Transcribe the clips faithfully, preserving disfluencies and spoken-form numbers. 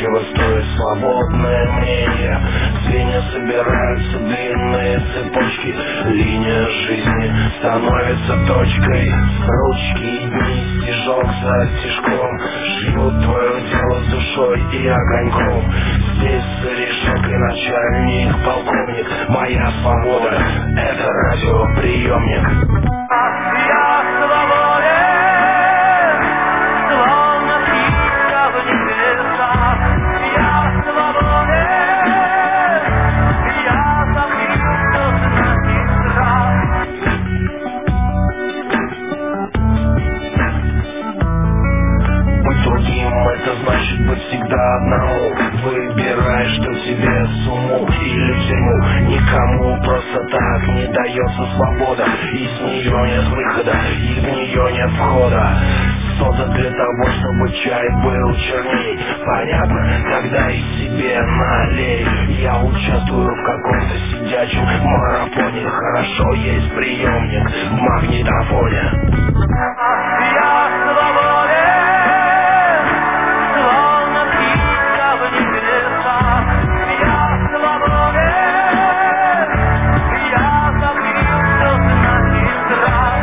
противостоит свободное мнение. Звенья собираются, длинные цепочки, линия жизни становится точкой. Ручки и дни, стежок за стежком, шьют твое дело с душой и огоньком. Здесь за решеткой начальник, полковник. Моя свобода — это радиоприемник. Я свободен, словно птица в небесах. Я свободен, я забыл знать страх. Быть другим — это значит быть всегда одному. Выбирай, что тебе сумму или в тюрьму. Никому просто так не дается свобода. Из нее нет выхода, и в нее нет входа. Создан для того, чтобы чай был черней. Понятно, когда и себе налей. Я участвую в каком-то сидячем марафоне. Хорошо, есть приемник в магнитофоне. Я свободен, словно птица в небесах. Я свободен, я забыл знать страх.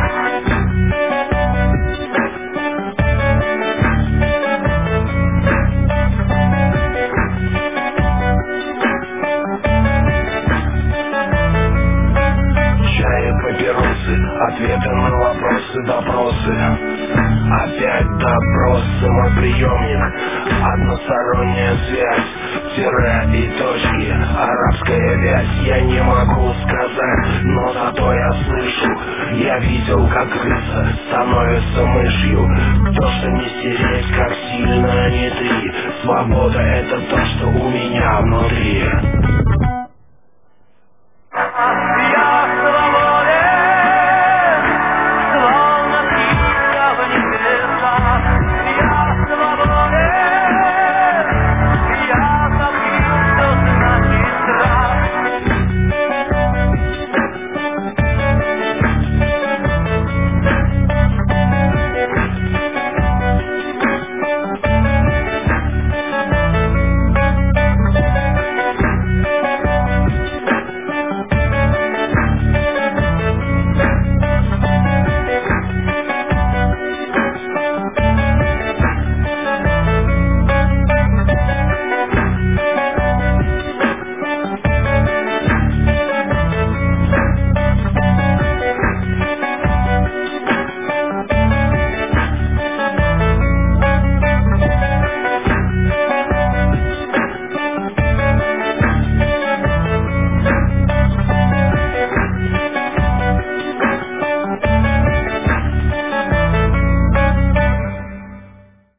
Чай и папиросы, ответы на вопросы, допросы. Опять допросы, мой приемник. Односторонняя связь, тире и точки, арабская вязь. Я не могу сказать, но зато я слышу. Я видел, как крыса становится мышью. То, что не стереть, как сильно не ты. Свобода — это то,